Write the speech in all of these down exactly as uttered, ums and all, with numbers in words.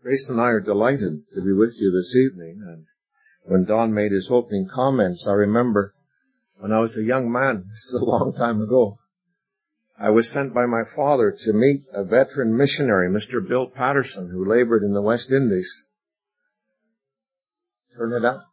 Grace and I are delighted to be with you this evening. And when Don made his opening comments, I remember when I was a young man, this is a long time ago, I was sent by my father to meet a veteran missionary, Mister Bill Patterson, who labored in the West Indies. Turn it up.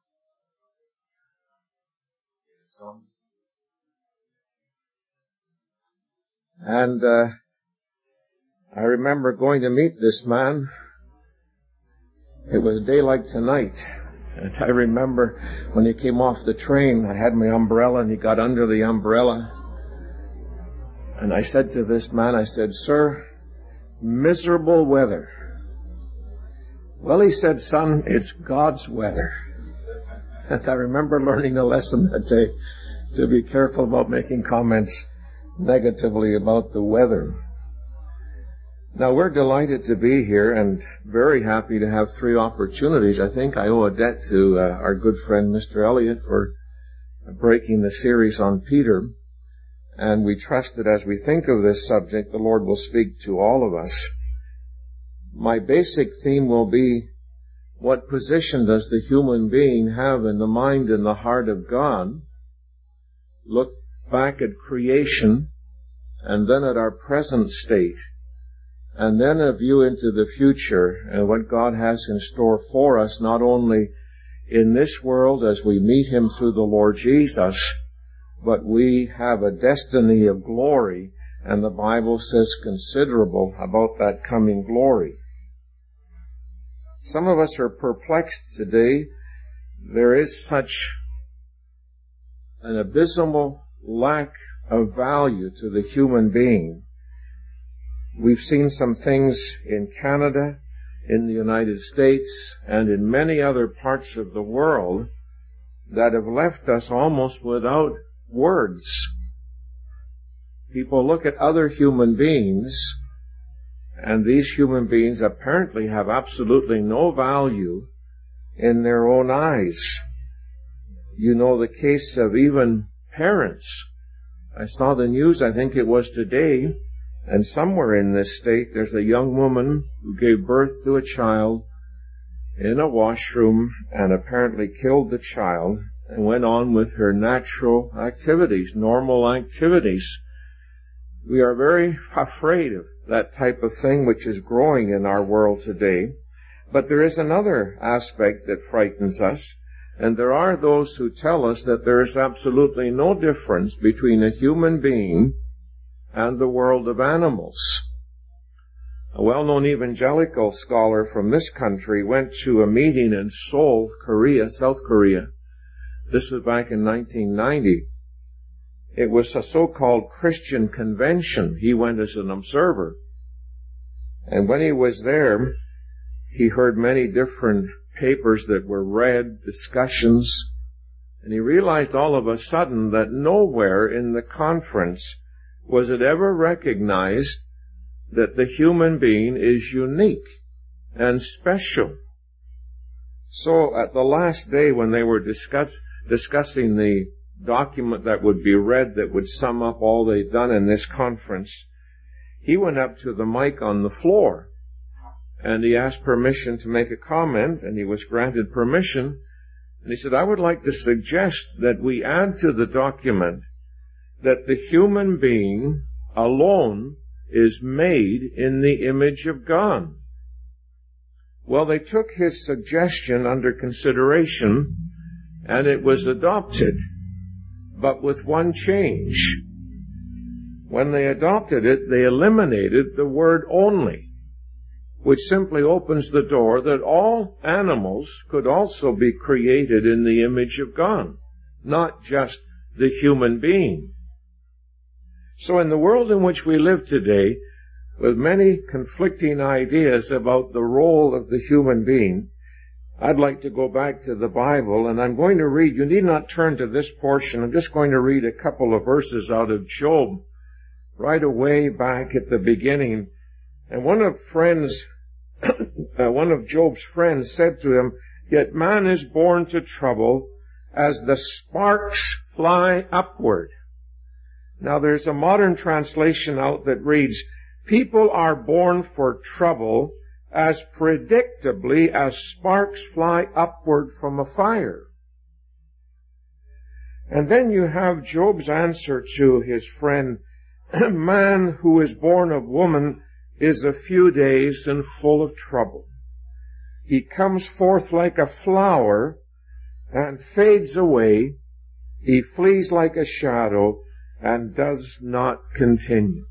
And uh, I remember going to meet this man. It was a day like tonight. And I remember when he came off the train, I had my umbrella, and he got under the umbrella. And I said to this man, I said, "Sir, miserable weather." "Well," he said, "son, it's God's weather." And I remember learning a lesson that day to be careful about making comments negatively about the weather. Now, we're delighted to be here and very happy to have three opportunities. I think I owe a debt to uh, our good friend Mister Elliott for breaking the series on Peter. And we trust that as we think of this subject, the Lord will speak to all of us. My basic theme will be, what position does the human being have in the mind and the heart of God? Look back at creation, and then at our present state, and then a view into the future and what God has in store for us, not only in this world as we meet Him through the Lord Jesus, but we have a destiny of glory, and the Bible says considerable about that coming glory. Some of us are perplexed today. There is such an abysmal lack of value to the human being. We've seen some things in Canada, in the United States, and in many other parts of the world that have left us almost without words. People look at other human beings, and these human beings apparently have absolutely no value in their own eyes. You know the case of even parents. I saw the news, I think it was today, and somewhere in this state there's a young woman who gave birth to a child in a washroom and apparently killed the child and went on with her natural activities, normal activities. We are very afraid of that type of thing which is growing in our world today. But there is another aspect that frightens us, and there are those who tell us that there is absolutely no difference between a human being and the world of animals. A well-known evangelical scholar from this country went to a meeting in Seoul, Korea, South Korea. This was back in nineteen ninety. It was a so-called Christian convention. He went as an observer. And when he was there, he heard many different papers that were read, discussions, and he realized all of a sudden that nowhere in the conference was it ever recognized that the human being is unique and special. So at the last day when they were discuss, discussing the document that would be read that would sum up all they'd done in this conference, he went up to the mic on the floor and he asked permission to make a comment, and he was granted permission. And he said, "I would like to suggest that we add to the document that the human being alone is made in the image of God." Well, they took his suggestion under consideration, and it was adopted, but with one change. When they adopted it, they eliminated the word "only," which simply opens the door that all animals could also be created in the image of God, not just the human being. So in the world in which we live today, with many conflicting ideas about the role of the human being, I'd like to go back to the Bible, and I'm going to read, you need not turn to this portion, I'm just going to read a couple of verses out of Job, right away back at the beginning. And one of friends, uh, one of Job's friends said to him, "Yet man is born to trouble as the sparks fly upward." Now there's a modern translation out that reads, "People are born for trouble as predictably as sparks fly upward from a fire. And then you have Job's answer to his friend, man who is born of woman is a few days and full of trouble. He comes forth like a flower and fades away. He flees like a shadow and does not continue.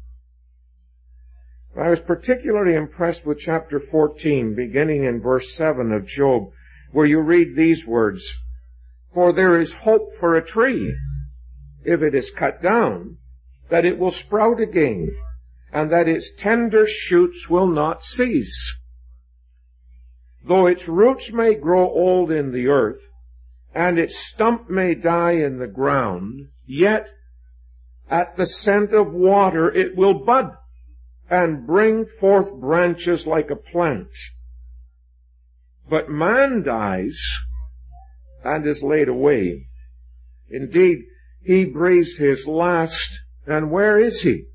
I was particularly impressed with chapter fourteen, beginning in verse seven of Job, where you read these words, for there is hope for a tree, if it is cut down, that it will sprout again, and that its tender shoots will not cease. Though its roots may grow old in the earth, and its stump may die in the ground, yet at the scent of water it will bud, and bring forth branches like a plant. But man dies and is laid away. Indeed, he breathes his last, and where is he?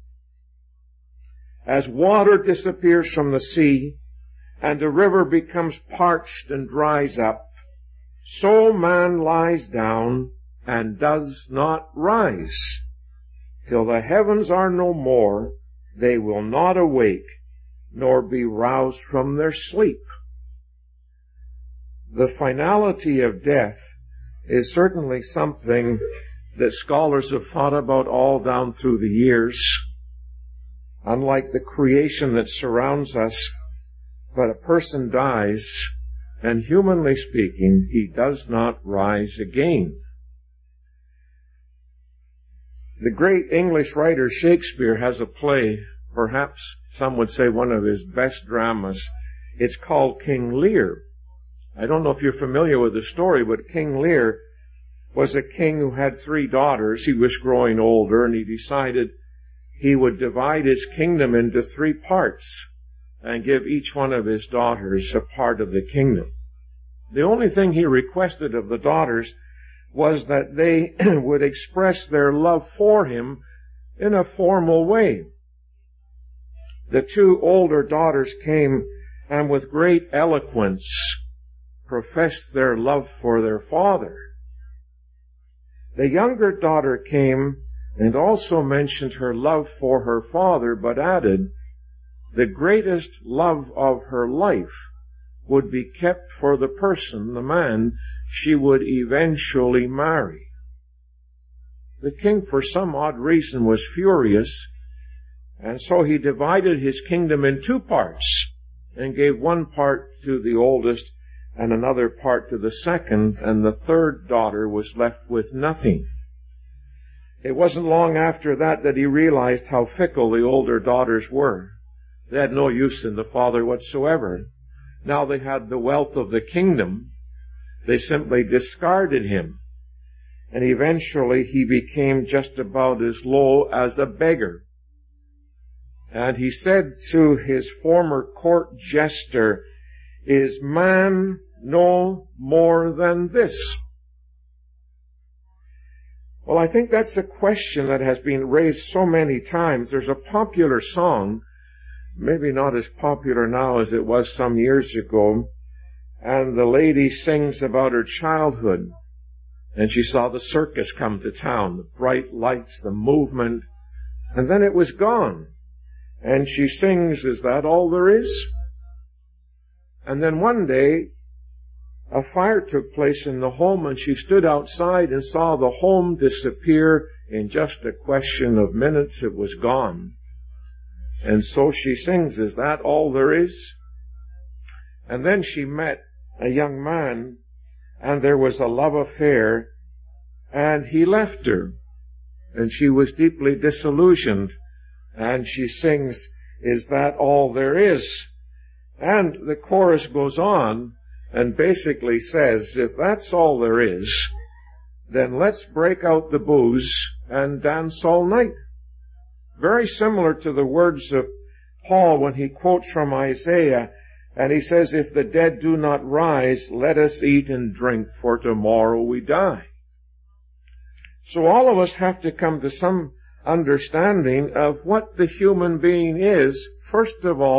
As water disappears from the sea, and a river becomes parched and dries up, so man lies down and does not rise. Till the heavens are no more, they will not awake, nor be roused from their sleep. The finality of death is certainly something that scholars have thought about all down through the years. Unlike the creation that surrounds us, but a person dies, and humanly speaking, he does not rise again. The great English writer Shakespeare has a play, perhaps some would say one of his best dramas. It's called King Lear. I don't know if you're familiar with the story, but King Lear was a king who had three daughters. He was growing older, and he decided he would divide his kingdom into three parts and give each one of his daughters a part of the kingdom. The only thing he requested of the daughters was that they would express their love for him in a formal way. The two older daughters came and with great eloquence professed their love for their father. The younger daughter came and also mentioned her love for her father, but added, the greatest love of her life would be kept for the person, the man, she would eventually marry. The king, for some odd reason, was furious, and so he divided his kingdom in two parts and gave one part to the oldest and another part to the second, and the third daughter was left with nothing. It wasn't long after that that he realized how fickle the older daughters were. They had no use in the father whatsoever. Now they had the wealth of the kingdom. They simply discarded him. And eventually he became just about as low as a beggar. And he said to his former court jester, is man no more than this? Well, I think that's a question that has been raised so many times. There's a popular song, maybe not as popular now as it was some years ago, and the lady sings about her childhood. And she saw the circus come to town, the bright lights, the movement, and then it was gone. And she sings, is that all there is? And then one day, a fire took place in the home, and she stood outside and saw the home disappear in just a question of minutes. It was gone. And so she sings, is that all there is? And then she met a young man, and there was a love affair, and he left her. And she was deeply disillusioned. And she sings, is that all there is? And the chorus goes on and basically says, if that's all there is, then let's break out the booze and dance all night. Very similar to the words of Paul when he quotes from Isaiah, and he says, if the dead do not rise, let us eat and drink, for tomorrow we die. So all of us have to come to some understanding of what the human being is, first of all,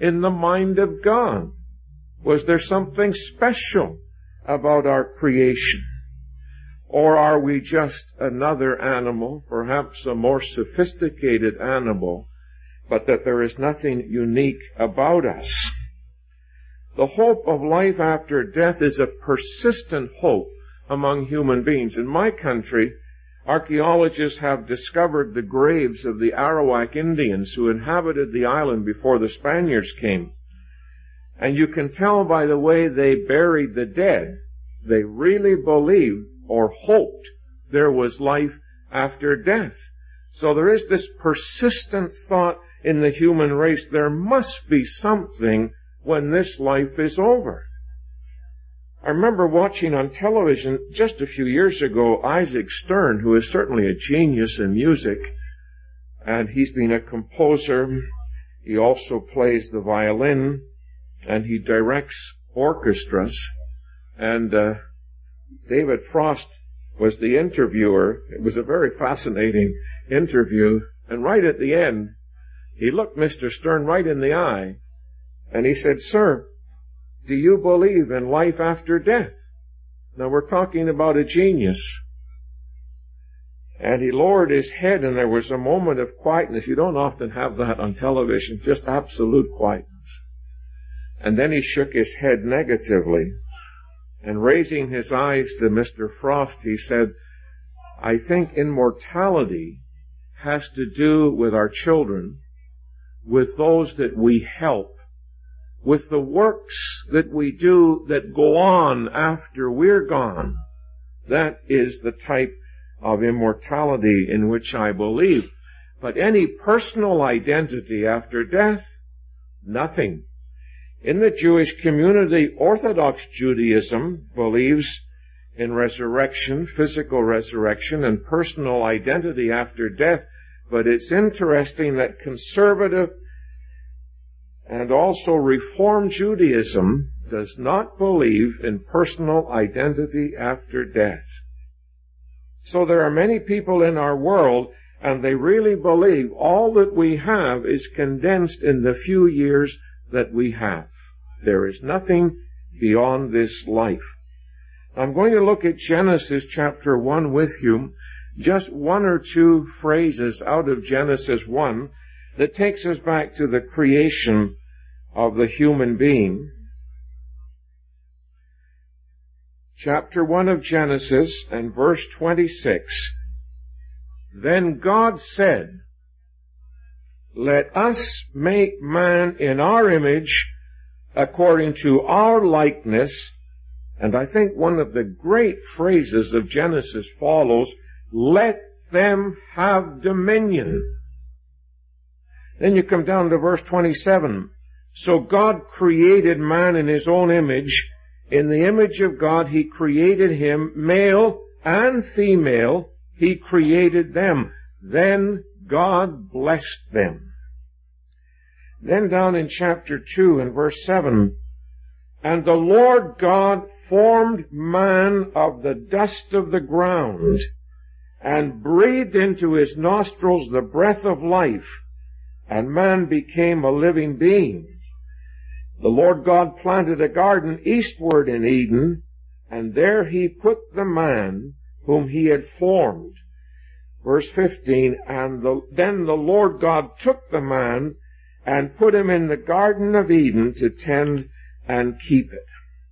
in the mind of God? Was there something special about our creation? Or are we just another animal, perhaps a more sophisticated animal, but that there is nothing unique about us? The hope of life after death is a persistent hope among human beings. In my country, archaeologists have discovered the graves of the Arawak Indians who inhabited the island before the Spaniards came. And you can tell by the way they buried the dead, they really believed or hoped there was life after death. So there is this persistent thought in the human race, there must be something when this life is over. I remember watching on television just a few years ago Isaac Stern, who is certainly a genius in music, and he's been a composer. He also plays the violin, and he directs orchestras. And uh, David Frost was the interviewer. It was a very fascinating interview. And right at the end, he looked Mister Stern right in the eye, and he said, "Sir, do you believe in life after death?" Now we're talking about a genius. And he lowered his head, and there was a moment of quietness. You don't often have that on television, just absolute quietness. And then he shook his head negatively. And raising his eyes to Mister Frost, he said, "I think immortality has to do with our children, with those that we help, with the works that we do that go on after we're gone. That is the type of immortality in which I believe. But any personal identity after death, nothing." In the Jewish community, Orthodox Judaism believes in resurrection, physical resurrection, and personal identity after death. But it's interesting that conservative and also Reform Judaism does not believe in personal identity after death. So there are many people in our world, and they really believe all that we have is condensed in the few years that we have. There is nothing beyond this life. I'm going to look at Genesis chapter one with you, just one or two phrases out of Genesis one that takes us back to the creation of the human being. Chapter one of Genesis and verse twenty-six. "Then God said, let us make man in our image, according to our likeness." And I think one of the great phrases of Genesis follows, "let them have dominion." Then you come down to verse twenty-seven. "So God created man in his own image. In the image of God he created him, male and female he created them. Then God blessed them." Then down in chapter two and verse seven, "And the Lord God formed man of the dust of the ground, and breathed into his nostrils the breath of life, and man became a living being. The Lord God planted a garden eastward in Eden, and there he put the man whom he had formed." Verse fifteen, "And the, then the Lord God took the man and put him in the Garden of Eden to tend and keep it."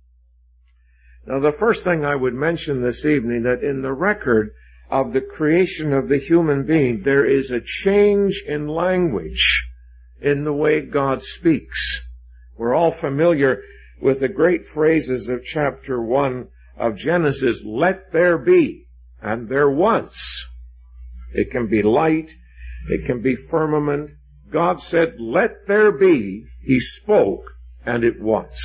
Now the first thing I would mention this evening, that in the record of the creation of the human being, there is a change in language in the way God speaks. We're all familiar with the great phrases of chapter one of Genesis, "Let there be," and there was. It can be light, it can be firmament. God said, "Let there be." He spoke, and it was.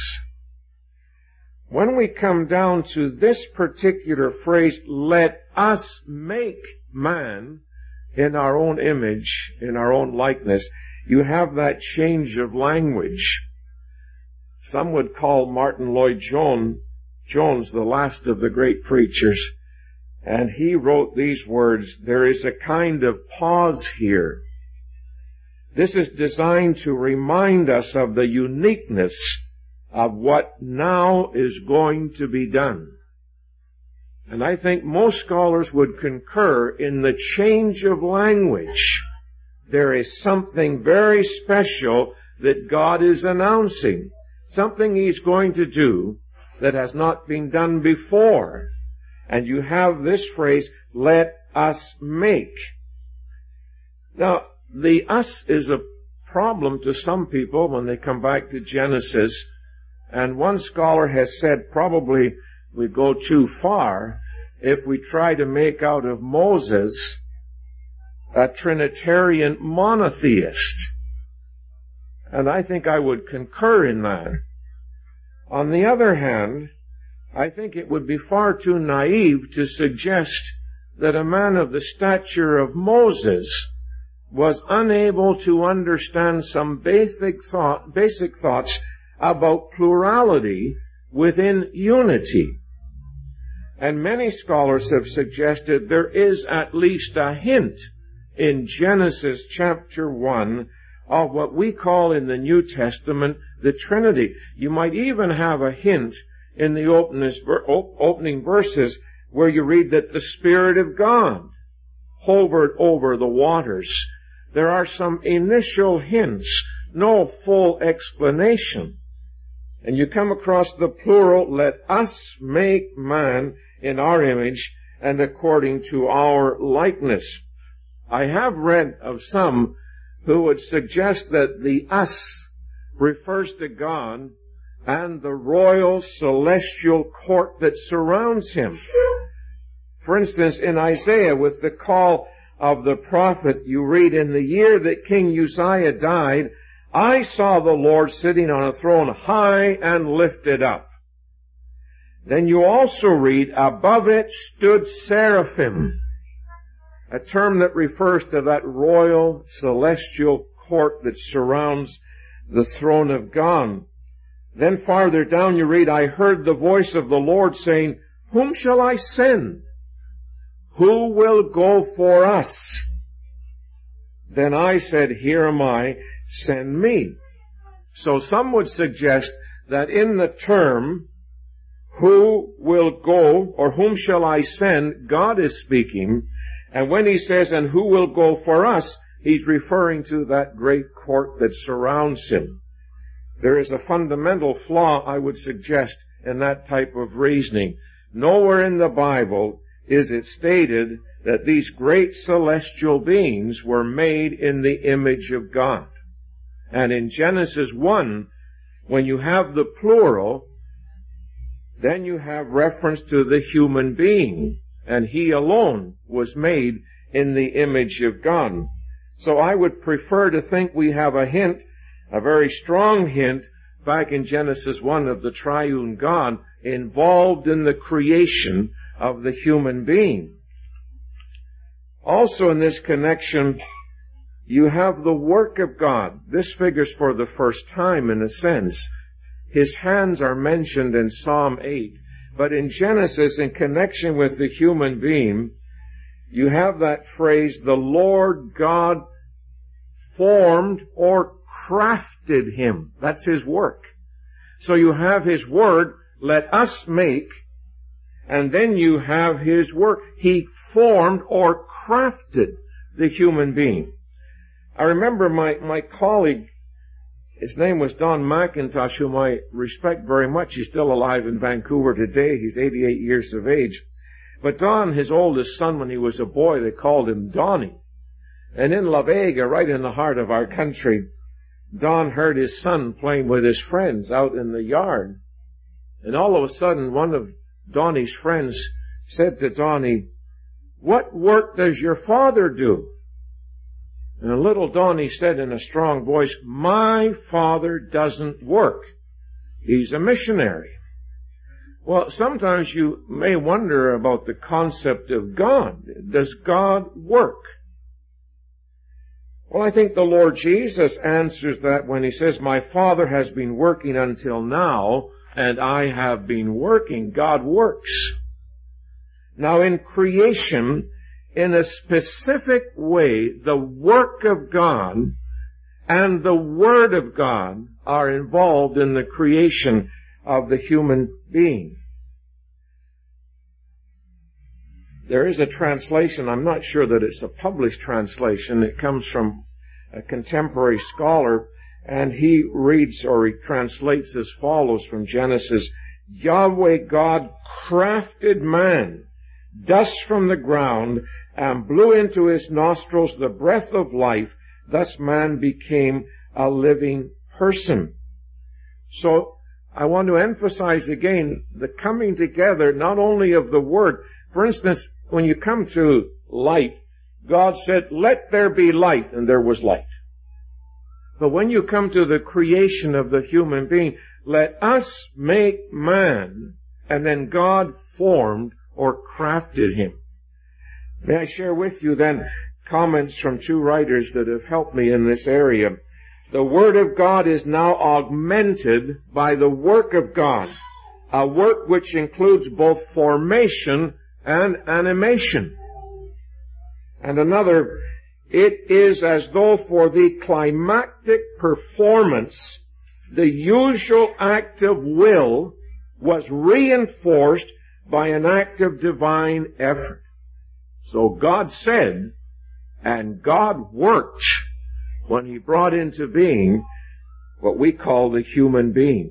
When we come down to this particular phrase, "let us make man in our own image, in our own likeness," you have that change of language. Some would call Martin Lloyd-Jones Jones the last of the great preachers, and he wrote these words, "There is a kind of pause here. This is designed to remind us of the uniqueness of what now is going to be done. And I think most scholars would concur in the change of language. There is something very special that God is announcing. Something He's going to do that has not been done before. And you have this phrase, let us make. Now, the us is a problem to some people when they come back to Genesis. And one scholar has said probably we go too far if we try to make out of Moses a Trinitarian monotheist. And I think I would concur in that. On the other hand, I think it would be far too naive to suggest that a man of the stature of Moses was unable to understand some basic thought, basic thoughts about plurality within unity. And many scholars have suggested there is at least a hint in Genesis chapter one of what we call in the New Testament the Trinity. You might even have a hint in the opening verses where you read that the Spirit of God hovered over the waters. There are some initial hints, no full explanation. And you come across the plural, let us make man in our image and according to our likeness. I have read of some who would suggest that the us refers to God and the royal celestial court that surrounds Him. For instance, in Isaiah, with the call of the prophet, you read, in the year that King Uzziah died, I saw the Lord sitting on a throne high and lifted up. Then you also read, above it stood seraphim, a term that refers to that royal celestial court that surrounds the throne of God. Then farther down you read, I heard the voice of the Lord saying, whom shall I send? Who will go for us? Then I said, here am I, send me. So some would suggest that in the term, who will go, or whom shall I send, God is speaking. And when He says, and who will go for us, He's referring to that great court that surrounds Him. There is a fundamental flaw, I would suggest, in that type of reasoning. Nowhere in the Bible is it stated that these great celestial beings were made in the image of God. And in Genesis one, when you have the plural, then you have reference to the human being. And he alone was made in the image of God. So I would prefer to think we have a hint, a very strong hint, back in Genesis one of the triune God involved in the creation of the human being. Also in this connection, you have the work of God. This figures for the first time in a sense. His hands are mentioned in Psalm eight. But in Genesis, in connection with the human being, you have that phrase, the Lord God formed or crafted him. That's His work. So you have His word, let us make, and then you have His work. He formed or crafted the human being. I remember my, my colleague, his name was Don McIntosh, whom I respect very much. He's still alive in Vancouver today. He's eighty-eight years of age. But Don, his oldest son, when he was a boy, they called him Donnie. And in La Vega, right in the heart of our country, Don heard his son playing with his friends out in the yard. And all of a sudden, one of Donnie's friends said to Donnie, what work does your father do? And little Donnie said in a strong voice, my father doesn't work. He's a missionary. Well, sometimes you may wonder about the concept of God. Does God work? Well, I think the Lord Jesus answers that when He says, my Father has been working until now, and I have been working. God works. Now, in creation, in a specific way, the work of God and the Word of God are involved in the creation of the human being. There is a translation, I'm not sure that it's a published translation, it comes from a contemporary scholar, and he reads or he translates as follows from Genesis: Yahweh God crafted man, dust from the ground, and blew into his nostrils the breath of life. Thus man became a living person. So I want to emphasize again the coming together not only of the Word. For instance, when you come to light, God said, let there be light, and there was light. But when you come to the creation of the human being, let us make man, and then God formed or crafted him. May I share with you then comments from two writers that have helped me in this area. The Word of God is now augmented by the work of God, a work which includes both formation and animation. And another, it is as though for the climactic performance, the usual act of will was reinforced by an act of divine effort. So God said, and God worked when He brought into being what we call the human being.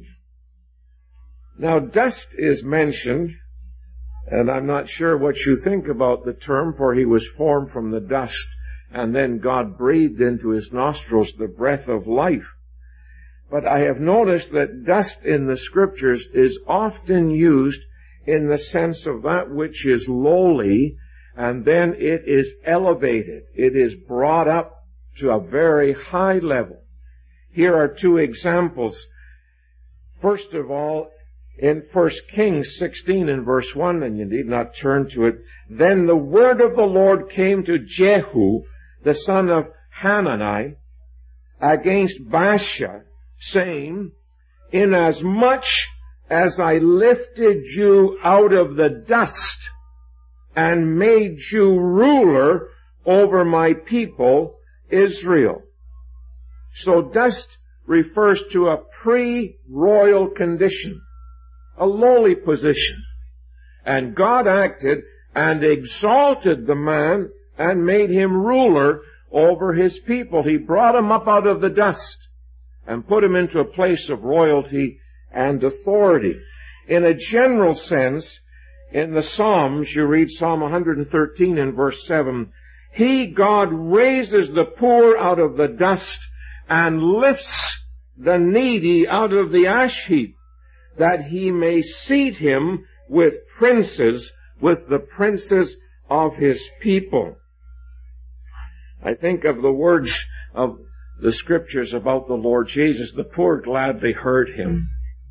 Now, dust is mentioned, and I'm not sure what you think about the term, for he was formed from the dust, and then God breathed into his nostrils the breath of life. But I have noticed that dust in the Scriptures is often used in the sense of that which is lowly, and then it is elevated. It is brought up to a very high level. Here are two examples. First of all, in First Kings sixteen and verse one, and you need not turn to it, then the word of the Lord came to Jehu, the son of Hanani, against Baasha, saying, inasmuch as I lifted you out of the dust and made you ruler over my people Israel. So dust refers to a pre-royal condition, a lowly position. And God acted and exalted the man and made him ruler over his people. He brought him up out of the dust and put him into a place of royalty and authority. In a general sense, in the Psalms, you read Psalm one thirteen and verse seven, He, God, raises the poor out of the dust and lifts the needy out of the ash heap, that He may seat him with princes, with the princes of His people. I think of the words of the Scriptures about the Lord Jesus. The poor gladly heard Him.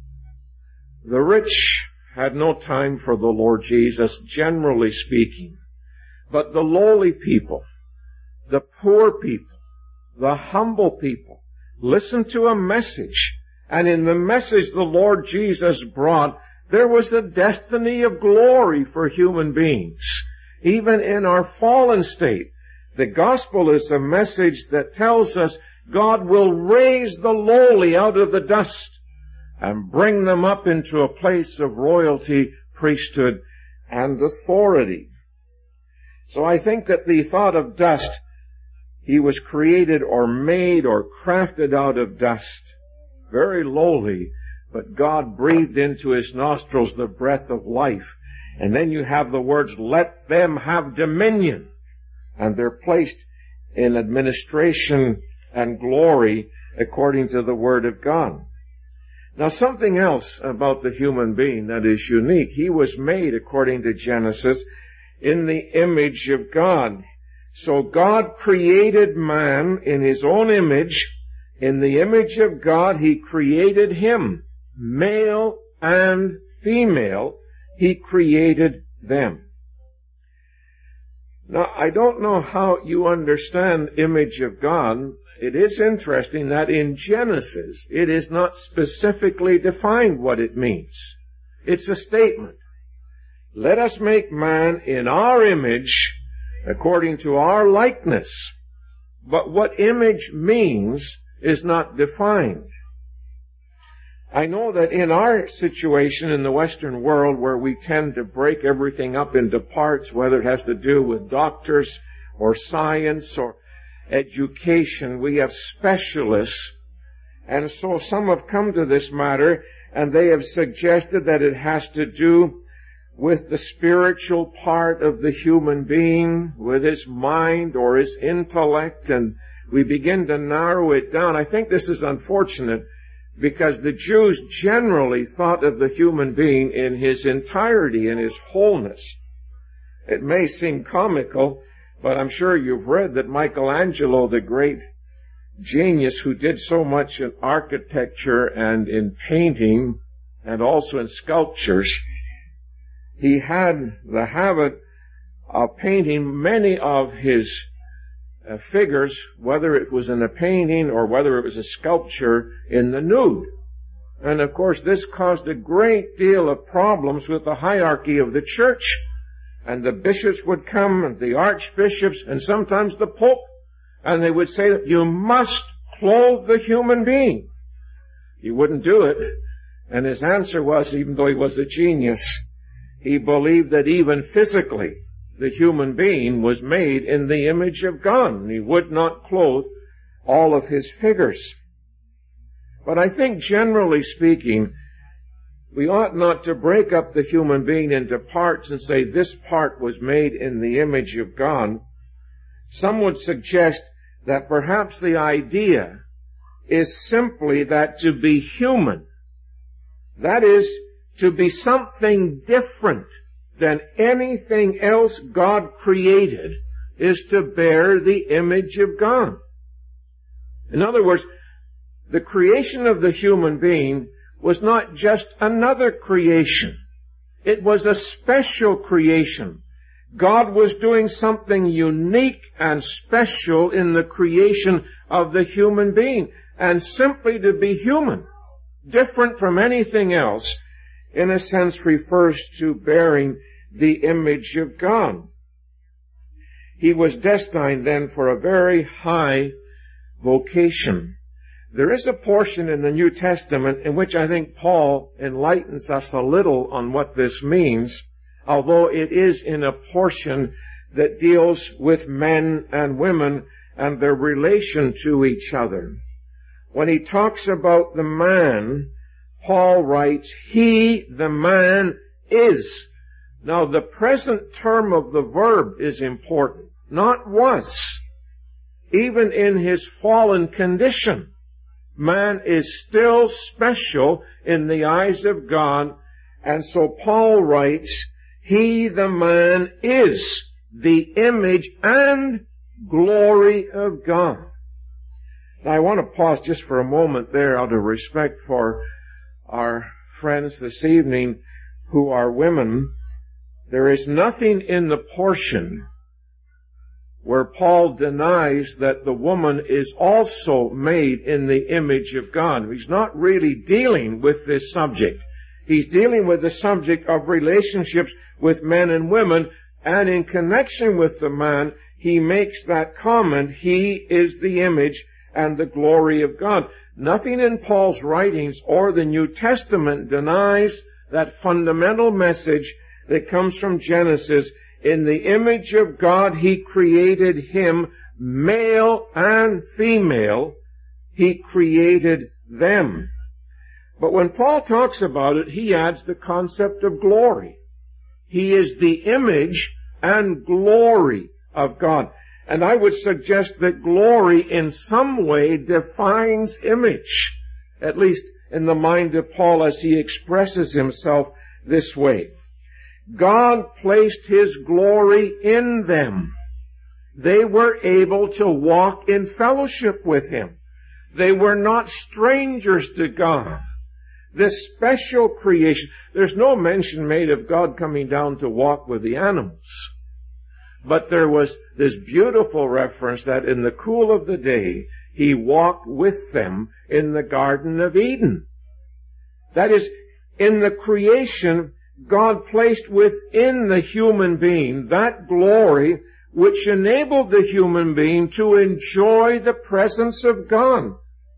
The rich had no time for the Lord Jesus, generally speaking. But the lowly people, the poor people, the humble people, listened to a message. And in the message the Lord Jesus brought, there was a destiny of glory for human beings. Even in our fallen state, the gospel is a message that tells us God will raise the lowly out of the dust and bring them up into a place of royalty, priesthood, and authority. So I think that the thought of dust, he was created or made or crafted out of dust, very lowly, but God breathed into his nostrils the breath of life. And then you have the words, let them have dominion. And they're placed in administration and glory according to the Word of God. Now, something else about the human being that is unique. He was made, according to Genesis, in the image of God. So God created man in His own image. In the image of God, He created him. Male and female, He created them. Now, I don't know how you understand image of God. It is interesting that in Genesis, it is not specifically defined what it means. It's a statement. Let us make man in our image, according to our likeness. But what image means is not defined. I know that in our situation in the Western world, where we tend to break everything up into parts, whether it has to do with doctors or science or education, we have specialists. And so some have come to this matter and they have suggested that it has to do with the spiritual part of the human being, with his mind or his intellect, and we begin to narrow it down. I think this is unfortunate, because the Jews generally thought of the human being in his entirety, in his wholeness. It may seem comical, but I'm sure you've read that Michelangelo, the great genius who did so much in architecture and in painting and also in sculptures, he had the habit of painting many of his uh, figures, whether it was in a painting or whether it was a sculpture, in the nude. And of course this caused a great deal of problems with the hierarchy of the church. And the bishops would come, and the archbishops, and sometimes the pope, and they would say that you must clothe the human being. He wouldn't do it. And his answer was, even though he was a genius, he believed that even physically the human being was made in the image of God, and he would not clothe all of his figures. But I think generally speaking, we ought not to break up the human being into parts and say this part was made in the image of God. Some would suggest that perhaps the idea is simply that to be human, that is, to be something different than anything else God created, is to bear the image of God. In other words, the creation of the human being was not just another creation. It was a special creation. God was doing something unique and special in the creation of the human being. And simply to be human, different from anything else, in a sense refers to bearing the image of God. He was destined then for a very high vocation. There is a portion in the New Testament in which I think Paul enlightens us a little on what this means, although it is in a portion that deals with men and women and their relation to each other. When he talks about the man, Paul writes, he, the man, is. Now, the present term of the verb is important, not was. Even in his fallen condition, man is still special in the eyes of God. And so Paul writes, he, the man, is the image and glory of God. Now, I want to pause just for a moment there out of respect for our friends this evening who are women. There is nothing in the portion where Paul denies that the woman is also made in the image of God. He's not really dealing with this subject. He's dealing with the subject of relationships with men and women, and in connection with the man, he makes that comment, he is the image and the glory of God. Nothing in Paul's writings or the New Testament denies that fundamental message that comes from Genesis. In the image of God, he created him, male and female. He created them. But when Paul talks about it, he adds the concept of glory. He is the image and glory of God. And I would suggest that glory in some way defines image, at least in the mind of Paul as he expresses himself this way. God placed his glory in them. They were able to walk in fellowship with him. They were not strangers to God. This special creation, there's no mention made of God coming down to walk with the animals. But there was this beautiful reference that in the cool of the day, he walked with them in the Garden of Eden. That is, in the creation, God placed within the human being that glory which enabled the human being to enjoy the presence of God.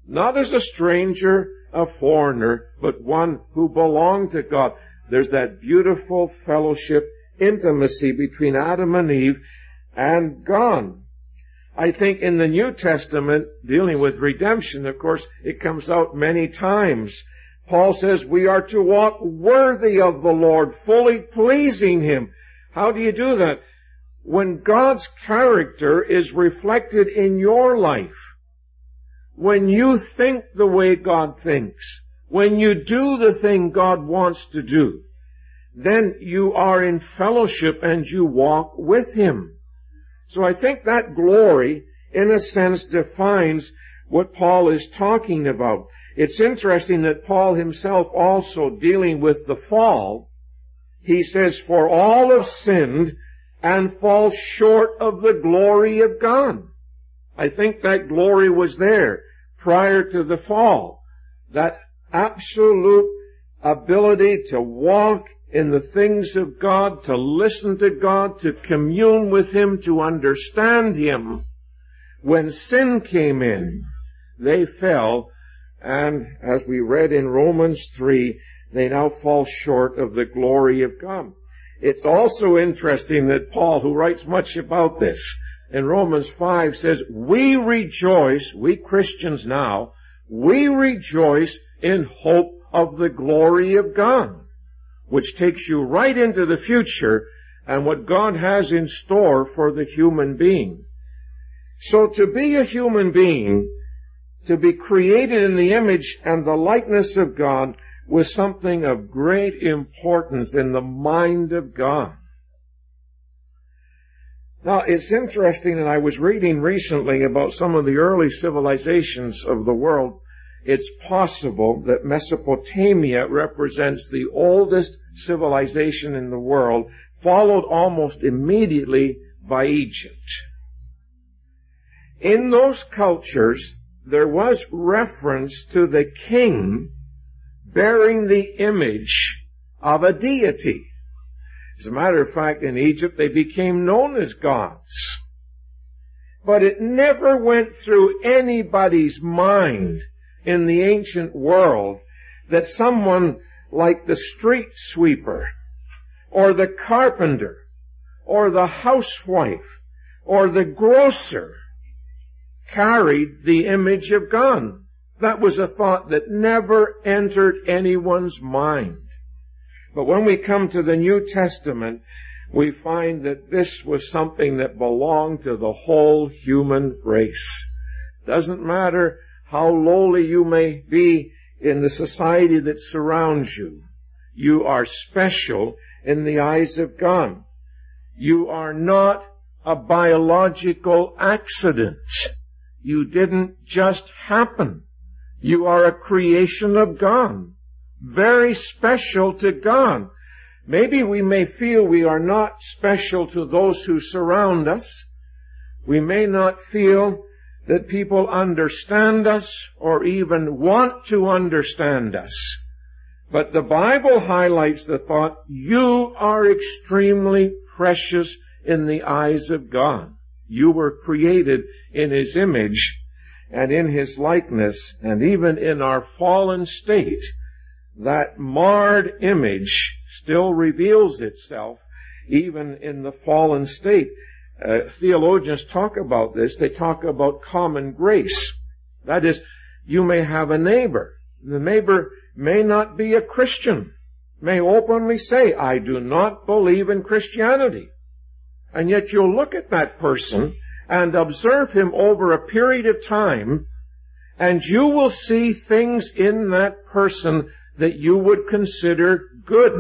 Not as a stranger, a foreigner, but one who belonged to God. There's that beautiful fellowship, intimacy between Adam and Eve and God. I think in the New Testament, dealing with redemption, of course, it comes out many times. Paul says we are to walk worthy of the Lord, fully pleasing Him. How do you do that? When God's character is reflected in your life. When you think the way God thinks. When you do the thing God wants to do. Then you are in fellowship and you walk with Him. So I think that glory, in a sense, defines what Paul is talking about. It's interesting that Paul himself also, dealing with the fall, he says, for all have sinned and fall short of the glory of God. I think that glory was there prior to the fall. That absolute ability to walk in the things of God, to listen to God, to commune with Him, to understand Him. When sin came in, they fell, and as we read in Romans three, they now fall short of the glory of God. It's also interesting that Paul, who writes much about this, in Romans five says, we rejoice, we Christians now, we rejoice in hope of the glory of God, which takes you right into the future and what God has in store for the human being. So to be a human being, to be created in the image and the likeness of God, was something of great importance in the mind of God. Now, it's interesting that I was reading recently about some of the early civilizations of the world. It's possible that Mesopotamia represents the oldest civilization in the world, followed almost immediately by Egypt. In those cultures, there was reference to the king bearing the image of a deity. As a matter of fact, in Egypt, they became known as gods. But it never went through anybody's mind in the ancient world that someone like the street sweeper, or the carpenter, or the housewife, or the grocer carried the image of God. That was a thought that never entered anyone's mind. But when we come to the New Testament, we find that this was something that belonged to the whole human race. Doesn't matter how lowly you may be in the society that surrounds you. You are special in the eyes of God. You are not a biological accident. You didn't just happen. You are a creation of God. Very special to God. Maybe we may feel we are not special to those who surround us. We may not feel that people understand us or even want to understand us. But the Bible highlights the thought, you are extremely precious in the eyes of God. You were created in His image and in His likeness, and even in our fallen state, that marred image still reveals itself even in the fallen state. Uh, theologians talk about this. They talk about common grace. That is, you may have a neighbor. The neighbor may not be a Christian, may openly say, I do not believe in Christianity. And yet you'll look at that person and observe him over a period of time, and you will see things in that person that you would consider good.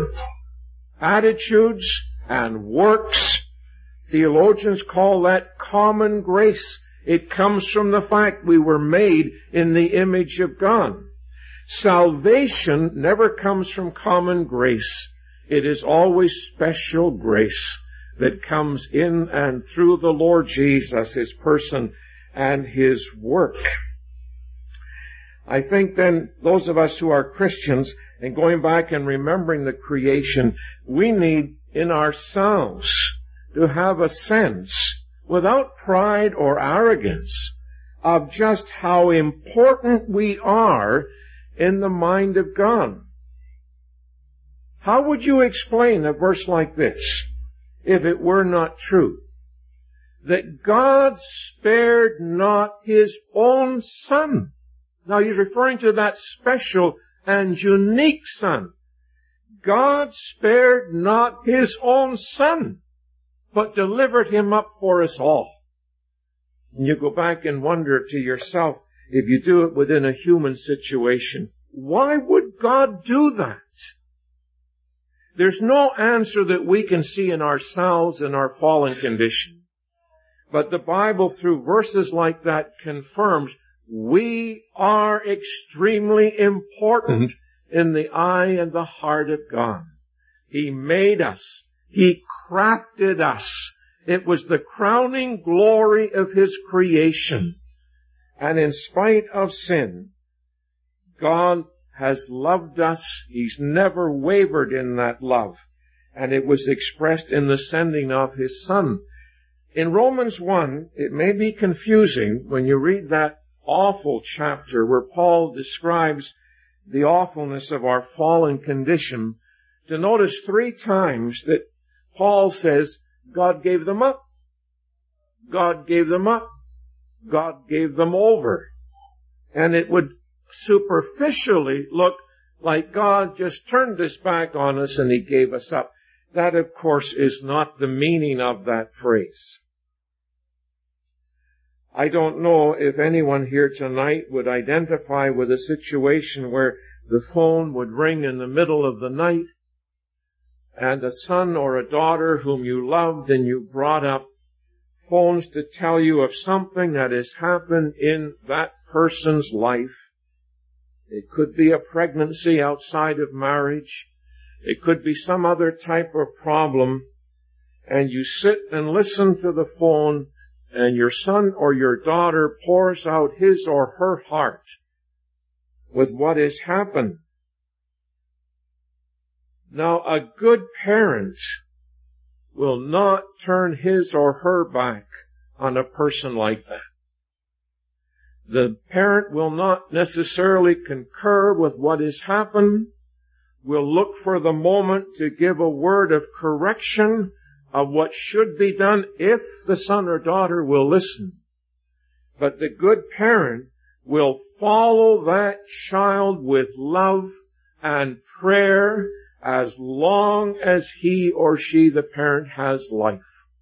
Attitudes and works. Theologians call that common grace. It comes from the fact we were made in the image of God. Salvation never comes from common grace. It is always special grace that comes in and through the Lord Jesus, His person and His work. I think then those of us who are Christians, and going back and remembering the creation, we need in ourselves to have a sense, without pride or arrogance, of just how important we are in the mind of God. How would you explain a verse like this if it were not true? That God spared not His own Son. Now He's referring to that special and unique Son. God spared not His own Son, but delivered Him up for us all. And you go back and wonder to yourself, if you do it within a human situation, why would God do that? There's no answer that we can see in ourselves in our fallen condition. But the Bible, through verses like that, confirms we are extremely important in the eye and the heart of God. He made us. He crafted us. It was the crowning glory of His creation. And in spite of sin, God has loved us. He's never wavered in that love. And it was expressed in the sending of His Son. In Romans one, it may be confusing when you read that awful chapter where Paul describes the awfulness of our fallen condition, to notice three times that Paul says, God gave them up. God gave them up. God gave them over. And it would superficially look like God just turned His back on us and He gave us up. That, of course, is not the meaning of that phrase. I don't know if anyone here tonight would identify with a situation where the phone would ring in the middle of the night and a son or a daughter whom you loved and you brought up phones to tell you of something that has happened in that person's life. It could be a pregnancy outside of marriage. It could be some other type of problem. And you sit and listen to the phone, and your son or your daughter pours out his or her heart with what has happened. Now, a good parent will not turn his or her back on a person like that. The parent will not necessarily concur with what has happened, will look for the moment to give a word of correction of what should be done if the son or daughter will listen. But the good parent will follow that child with love and prayer as long as he or she, the parent, has life.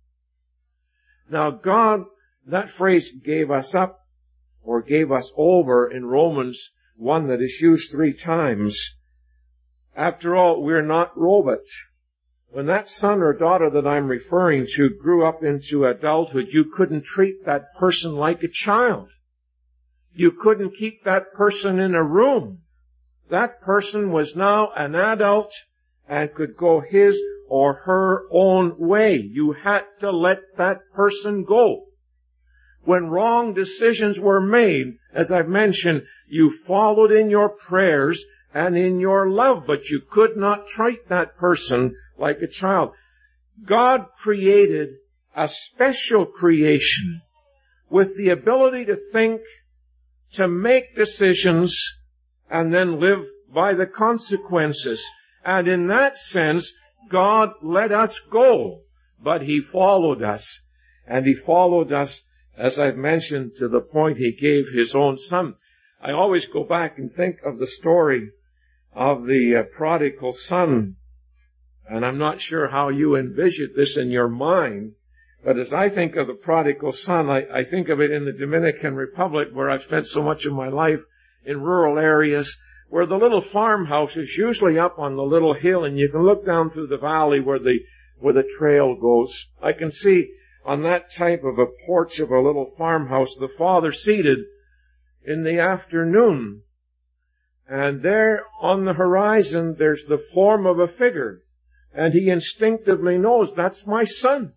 Now God, that phrase gave us up or gave us over in Romans one that is used three times. After all, we're not robots. When that son or daughter that I'm referring to grew up into adulthood, you couldn't treat that person like a child. You couldn't keep that person in a room. That person was now an adult and could go his or her own way. You had to let that person go. When wrong decisions were made, as I've mentioned, you followed in your prayers and in your love, but you could not treat that person like a child. God created a special creation with the ability to think, to make decisions, and then live by the consequences. And in that sense, God let us go, but He followed us. And He followed us, as I've mentioned, to the point He gave His own Son. I always go back and think of the story of the uh, prodigal son. And I'm not sure how you envision this in your mind, but as I think of the prodigal son, I, I think of it in the Dominican Republic, where I've spent so much of my life in rural areas, where the little farmhouse is usually up on the little hill, and you can look down through the valley where the where the trail goes. I can see on that type of a porch of a little farmhouse the father seated in the afternoon, and there on the horizon there's the form of a figure. And he instinctively knows, that's my son.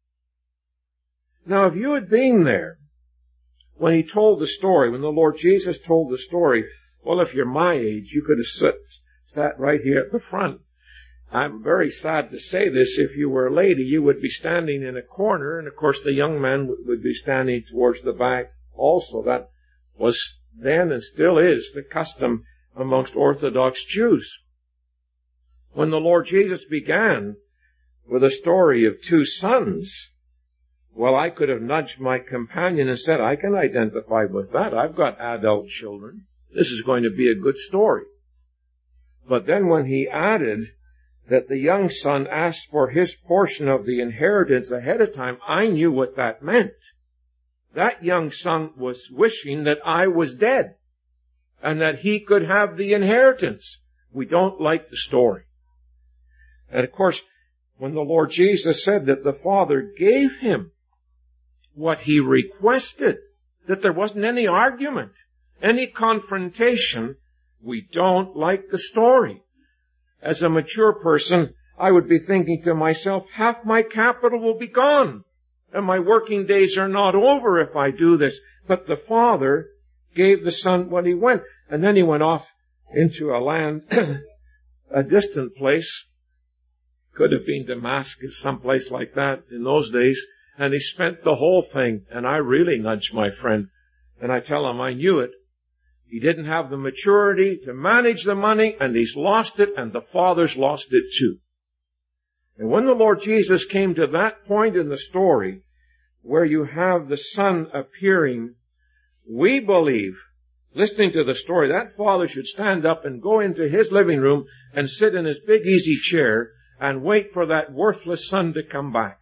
Now, if you had been there when he told the story, when the Lord Jesus told the story, well, if you're my age, you could have sat, sat right here at the front. I'm very sad to say this. If you were a lady, you would be standing in a corner, and of course the young man would be standing towards the back also. That was then and still is the custom amongst Orthodox Jews. When the Lord Jesus began with a story of two sons, well, I could have nudged my companion and said, I can identify with that. I've got adult children. This is going to be a good story. But then when he added that the young son asked for his portion of the inheritance ahead of time, I knew what that meant. That young son was wishing that I was dead and that he could have the inheritance. We don't like the story. And of course, when the Lord Jesus said that the Father gave him what he requested, that there wasn't any argument, any confrontation, we don't like the story. As a mature person, I would be thinking to myself, half my capital will be gone, and my working days are not over if I do this. But the Father gave the Son what he went, and then he went off into a land, a distant place. Could have been Damascus, someplace like that in those days. And he spent the whole thing. And I really nudged my friend. And I tell him I knew it. He didn't have the maturity to manage the money, and he's lost it, and the Father's lost it too. And when the Lord Jesus came to that point in the story where you have the Son appearing, we believe, listening to the story, that father should stand up and go into his living room and sit in his big easy chair and wait for that worthless son to come back.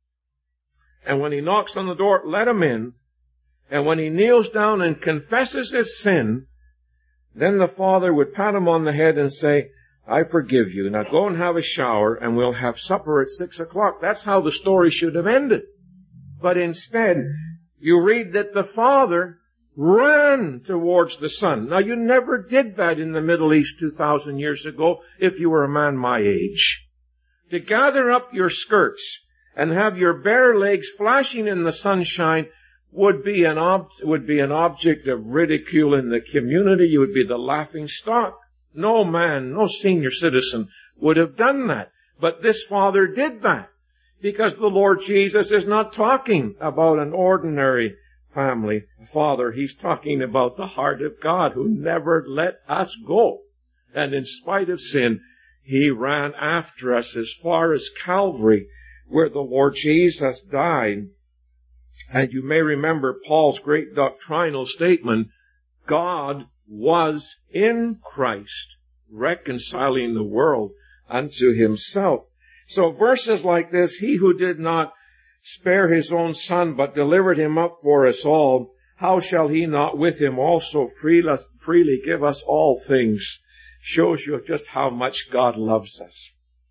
And when he knocks on the door, let him in. And when he kneels down and confesses his sin, then the Father would pat him on the head and say, I forgive you. Now go and have a shower and we'll have supper at six o'clock. That's how the story should have ended. But instead, you read that the Father ran towards the Son. Now you never did that in the Middle East two thousand years ago if you were a man my age. To gather up your skirts and have your bare legs flashing in the sunshine would be an ob- would be an object of ridicule in the community. You would be the laughing stock. No man, no senior citizen would have done that. But this father did that because the Lord Jesus is not talking about an ordinary family father. He's talking about the heart of God who never let us go. And in spite of sin, he ran after us as far as Calvary, where the Lord Jesus died. And you may remember Paul's great doctrinal statement, God was in Christ, reconciling the world unto himself. So verses like this, he who did not spare his own son, but delivered him up for us all, how shall he not with him also freely give us all things? Shows you just how much God loves us.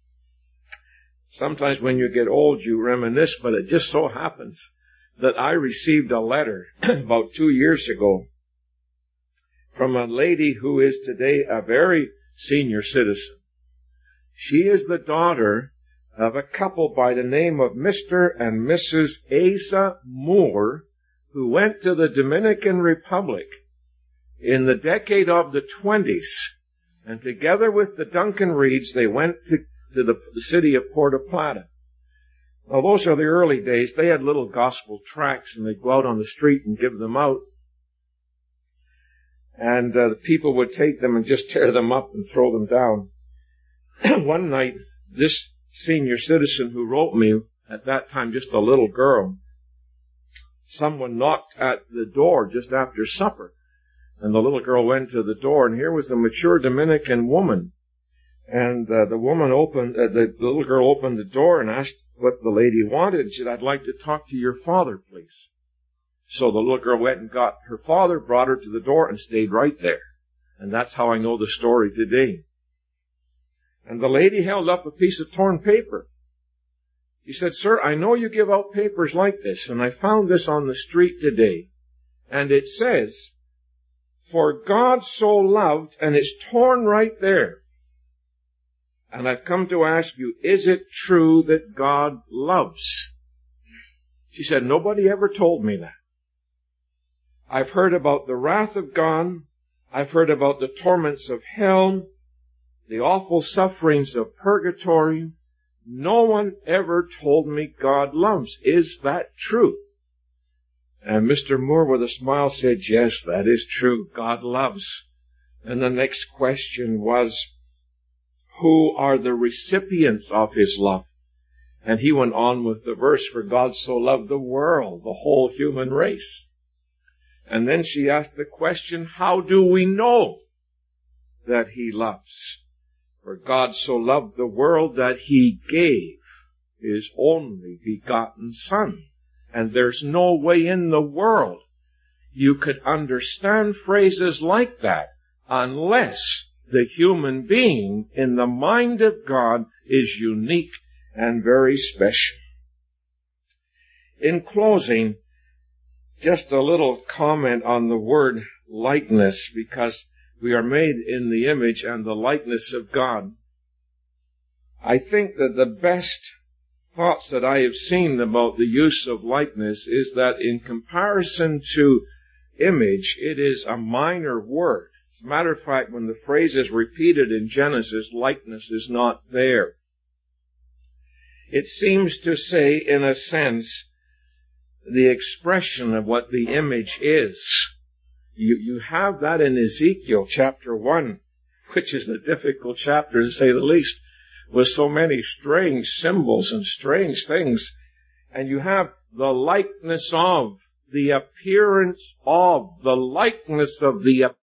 Sometimes when you get old, you reminisce, but it just so happens that I received a letter about two years ago from a lady who is today a very senior citizen. She is the daughter of a couple by the name of Mister and Missus Asa Moore, who went to the Dominican Republic in the decade of the twenties. And together with the Duncan Reeds, they went to, to the, the city of Puerto Plata. Now, those are the early days. They had little gospel tracts, and they'd go out on the street and give them out. And uh, the people would take them and just tear them up and throw them down. One night, this senior citizen who wrote me, at that time just a little girl, someone knocked at the door just after supper. And the little girl went to the door, and here was a mature Dominican woman. And uh, the woman opened, uh, the, the little girl opened the door and asked what the lady wanted. She said, I'd like to talk to your father, please. So the little girl went and got her father, brought her to the door, and stayed right there. And that's how I know the story today. And the lady held up a piece of torn paper. She said, sir, I know you give out papers like this, and I found this on the street today. And it says, for God so loved, and it's torn right there. And I've come to ask you, is it true that God loves? She said, nobody ever told me that. I've heard about the wrath of God. I've heard about the torments of hell, the awful sufferings of purgatory. No one ever told me God loves. Is that true? And Mister Moore, with a smile, said, yes, that is true. God loves. And the next question was, who are the recipients of His love? And he went on with the verse, for God so loved the world, the whole human race. And then she asked the question, how do we know that He loves? For God so loved the world that He gave His only begotten Son. And there's no way in the world you could understand phrases like that unless the human being in the mind of God is unique and very special. In closing, just a little comment on the word likeness, because we are made in the image and the likeness of God. I think that the best thoughts that I have seen about the use of likeness is that in comparison to image, it is a minor word. As a matter of fact, when the phrase is repeated in Genesis, likeness is not there. It seems to say, in a sense, the expression of what the image is. You, you have that in Ezekiel chapter one, which is a difficult chapter to say the least, with so many strange symbols and strange things. And you have the likeness of, the appearance of, the likeness of the appearance